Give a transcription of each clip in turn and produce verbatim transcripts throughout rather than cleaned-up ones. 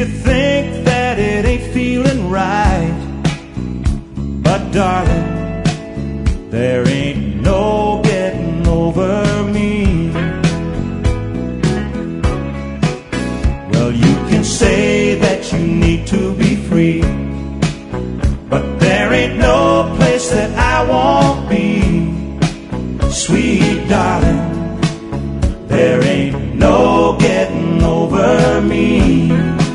think that it ain't feeling right, but darling, there ain't no getting over me. Well, you can say that you need to be free, but there ain't no place that I won't be. Sweet darling, there ain't no getting over me.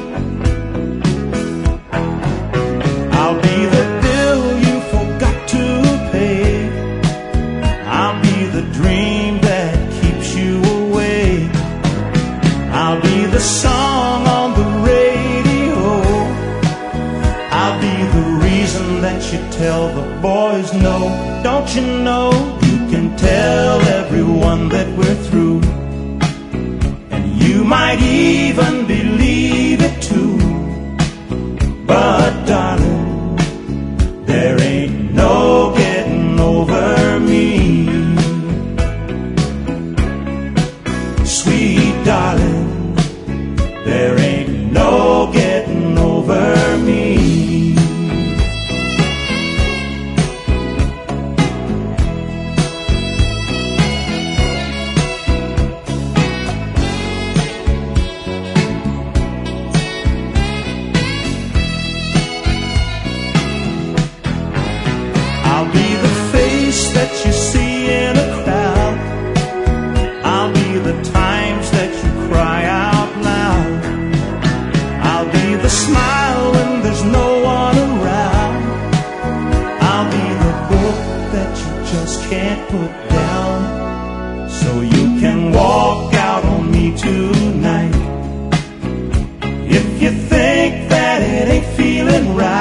I'll be the bill you forgot to pay. I'll be the dream that keeps you awake. I'll be the song on the radio. I'll be the reason that you tell the boys no. Don't you know you can tell everyone that we're through, and you might even believe it too. But darling, there ain't no getting over me. Sweet darling, there ain't no getting over me. I'll be the face that you see in a crowd. I'll be the times that you cry out loud. I'll be the smile when there's no one around. I'll be the book that you just can't put down, so you can walk out on me tonight. If you think that it ain't feeling right,